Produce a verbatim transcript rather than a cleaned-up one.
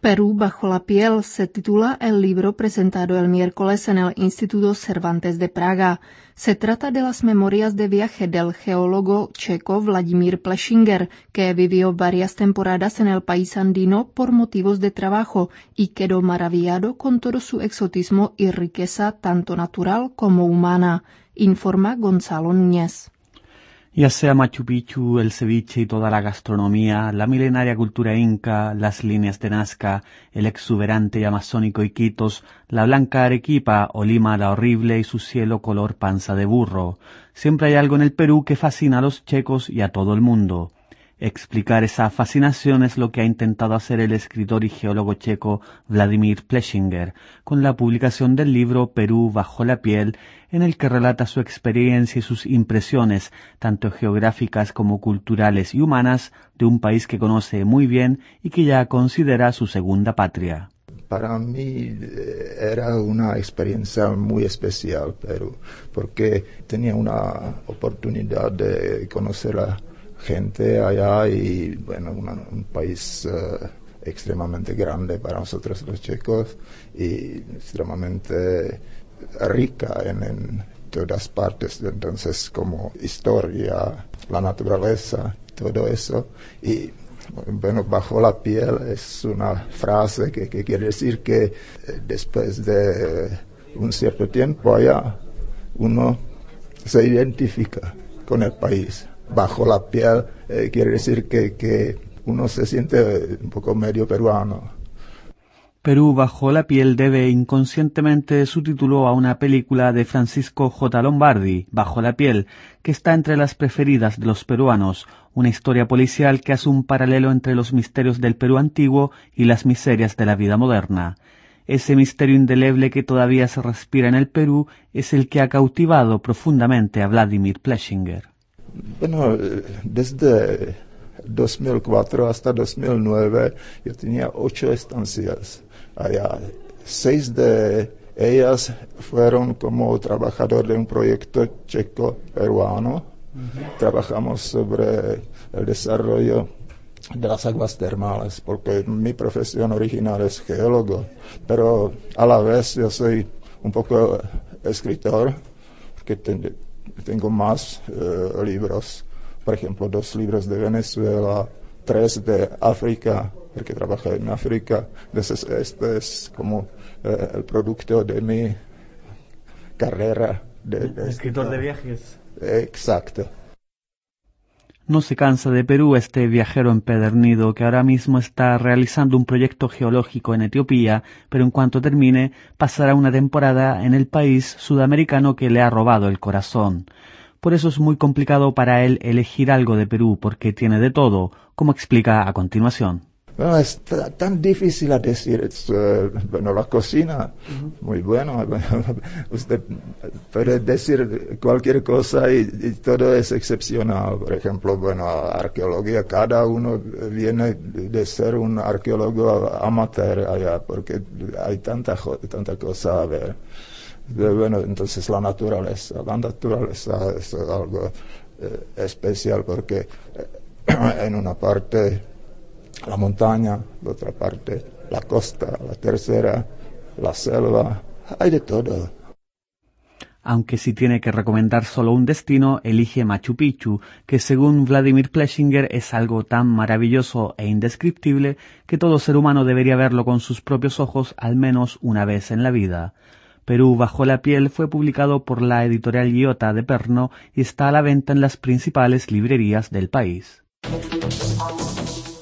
Perú bajo la piel se titula el libro presentado el miércoles en el Instituto Cervantes de Praga. Se trata de las memorias de viaje del geólogo checo Vladimír Plessinger, que vivió varias temporadas en el país andino por motivos de trabajo y quedó maravillado con todo su exotismo y riqueza tanto natural como humana, informa Gonzalo Núñez. Ya sea Machu Picchu, el ceviche y toda la gastronomía, la milenaria cultura inca, las líneas de Nazca, el exuberante y amazónico Iquitos, la blanca Arequipa o Lima la horrible y su cielo color panza de burro, siempre hay algo en el Perú que fascina a los checos y a todo el mundo. Explicar esa fascinación es lo que ha intentado hacer el escritor y geólogo checo Vladimír Plessinger con la publicación del libro Perú bajo la piel, en el que relata su experiencia y sus impresiones, tanto geográficas como culturales y humanas, de un país que conoce muy bien y que ya considera su segunda patria. Para mí era una experiencia muy especial, Perú, porque tenía una oportunidad de conocer a gente allá y, bueno, una, un país uh, extremadamente grande para nosotros los checos y extremadamente rica en, en todas partes, entonces como historia, la naturaleza, todo eso. Y bueno, bajo la piel es una frase que, que quiere decir que eh, después de un cierto tiempo allá uno se identifica con el país. Bajo la piel eh, quiere decir que, que uno se siente un poco medio peruano. Perú bajo la piel debe inconscientemente su título a una película de Francisco J. Lombardi, Bajo la piel, que está entre las preferidas de los peruanos, una historia policial que hace un paralelo entre los misterios del Perú antiguo y las miserias de la vida moderna. Ese misterio indeleble que todavía se respira en el Perú es el que ha cautivado profundamente a Vladimír Plessinger. Bueno, desde dos mil cuatro hasta dos mil nueve yo tenía ocho estancias allá. Seis de ellas fueron como trabajador de un proyecto checo-peruano. Uh-huh. Trabajamos sobre el desarrollo de las aguas termales, porque mi profesión original es geólogo, pero a la vez yo soy un poco escritor, porque ten, tengo más uh, libros, por ejemplo, dos libros de Venezuela, tres de África, porque trabajé en África. Entonces, este es como eh, el producto de mi carrera. De, de escritor de viajes. Exacto. No se cansa de Perú este viajero empedernido que ahora mismo está realizando un proyecto geológico en Etiopía, pero en cuanto termine pasará una temporada en el país sudamericano que le ha robado el corazón. Por eso es muy complicado para él elegir algo de Perú, porque tiene de todo, como explica a continuación. Bueno, es t- tan difícil a decir. Es, uh, bueno, la cocina, uh-huh. Muy bueno. Usted puede decir cualquier cosa y, y todo es excepcional. Por ejemplo, bueno, arqueología. Cada uno viene de ser un arqueólogo amateur allá, porque hay tanta, tanta cosa a ver. Bueno, entonces la naturaleza, la naturaleza es algo eh, especial porque eh, en una parte la montaña, en otra parte la costa, la tercera la selva, hay de todo. Aunque si tiene que recomendar solo un destino, elige Machu Picchu, que según Vladimír Plessinger es algo tan maravilloso e indescriptible que todo ser humano debería verlo con sus propios ojos al menos una vez en la vida. Perú bajo la piel fue publicado por la editorial Iota de Perno y está a la venta en las principales librerías del país.